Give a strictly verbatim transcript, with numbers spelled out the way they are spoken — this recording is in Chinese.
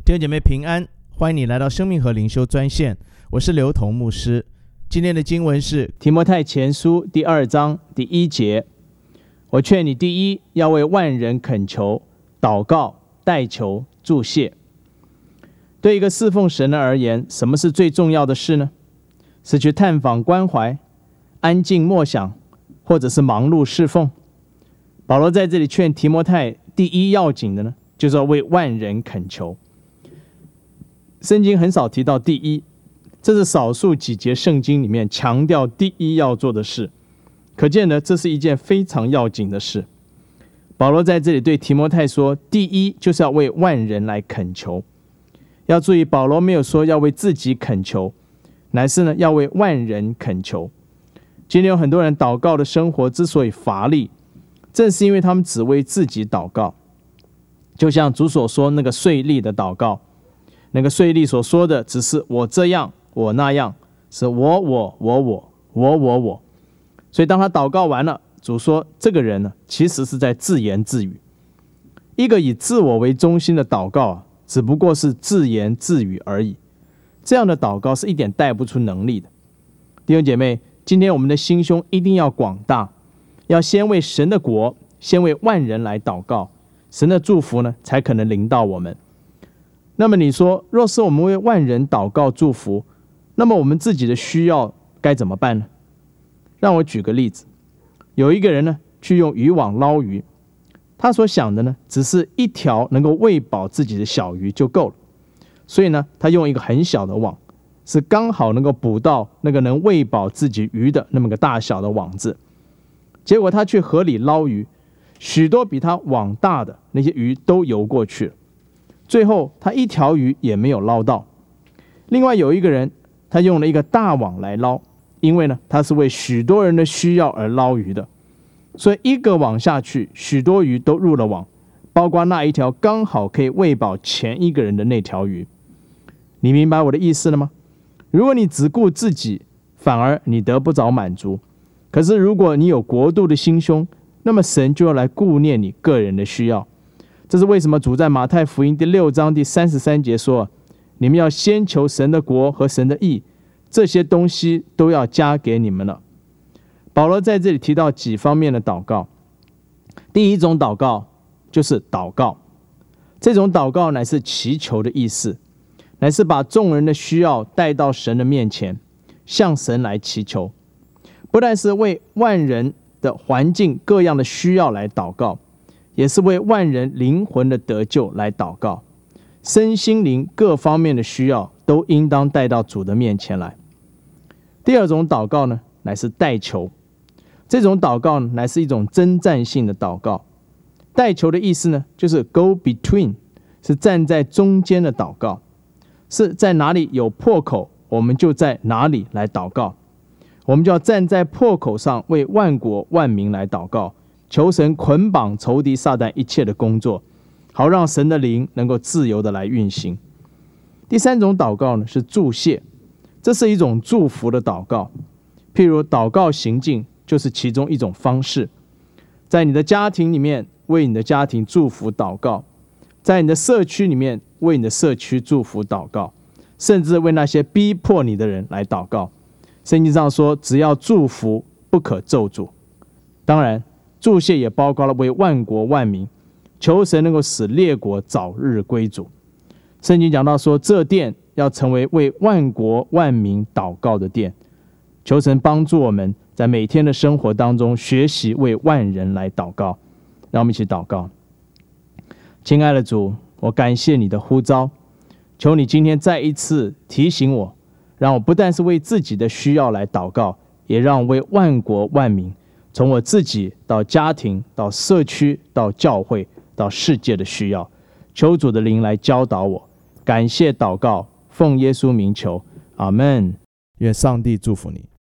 弟兄姐妹平安，欢迎你来到生命和灵修专线，我是刘同牧师。今天的经文是提摩太前书第二章第一节，我劝你第一要为万人恳求、祷告、代求、祝谢。对一个侍奉神的而言，什么是最重要的事呢？是去探访关怀、安静默想，或者是忙碌侍奉？保罗在这里劝提摩太，第一要紧的呢，就是要为万人恳求。圣经很少提到第一，这是少数几节圣经里面强调第一要做的事，可见呢，这是一件非常要紧的事。保罗在这里对提摩太说，第一就是要为万人来恳求。要注意，保罗没有说要为自己恳求，乃是呢要为万人恳求。今天有很多人祷告的生活之所以乏力，正是因为他们只为自己祷告。就像主所说那个税吏的祷告，那个税吏所说的只是我这样我那样，是我我我我我我我。所以当他祷告完了，主说这个人呢，其实是在自言自语。一个以自我为中心的祷告啊，只不过是自言自语而已。这样的祷告是一点带不出能力的。弟兄姐妹，今天我们的心胸一定要广大，要先为神的国，先为万人来祷告，神的祝福呢，才可能临到我们。那么你说，若是我们为万人祷告祝福，那么我们自己的需要该怎么办呢？让我举个例子，有一个人呢，去用渔网捞鱼，他所想的呢，只是一条能够喂饱自己的小鱼就够了，所以呢，他用一个很小的网，是刚好能够捕到那个能喂饱自己鱼的那么个大小的网子。结果他去河里捞鱼，许多比他网大的那些鱼都游过去了，最后他一条鱼也没有捞到。另外有一个人，他用了一个大网来捞，因为呢，他是为许多人的需要而捞鱼的，所以一个网下去，许多鱼都入了网，包括那一条刚好可以喂饱前一个人的那条鱼。你明白我的意思了吗？如果你只顾自己，反而你得不着满足。可是如果你有国度的心胸，那么神就要来顾念你个人的需要。这是为什么主在马太福音第六章第三十三节说，你们要先求神的国和神的义，这些东西都要加给你们了。保罗在这里提到几方面的祷告。第一种祷告就是祷告，这种祷告乃是祈求的意思，乃是把众人的需要带到神的面前，向神来祈求。不但是为万人的环境各样的需要来祷告，也是为万人灵魂的得救来祷告，身心灵各方面的需要都应当带到主的面前来。第二种祷告呢，乃是代求。这种祷告呢，乃是一种征战性的祷告。代求的意思呢，就是 go between， 是站在中间的祷告，是在哪里有破口，我们就在哪里来祷告。我们就要站在破口上，为万国万民来祷告，求神捆绑仇敌撒旦一切的工作，好让神的灵能够自由的来运行。第三种祷告呢，是祝谢，这是一种祝福的祷告。譬如祷告行径就是其中一种方式。在你的家庭里面，为你的家庭祝福祷告；在你的社区里面，为你的社区祝福祷告，甚至为那些逼迫你的人来祷告。圣经上说，只要祝福，不可咒诅。当然，祝谢也包括了为万国万民，求神能够使列国早日归主。圣经讲到说，这殿要成为为万国万民祷告的殿。求神帮助我们在每天的生活当中学习为万人来祷告。让我们一起祷告。亲爱的主，我感谢你的呼召，求你今天再一次提醒我，让我不但是为自己的需要来祷告，也让我为万国万民，从我自己到家庭到社区到教会到世界的需要，求主的灵来教导我。感谢祷告，奉耶稣名求，阿们。 愿上帝祝福你。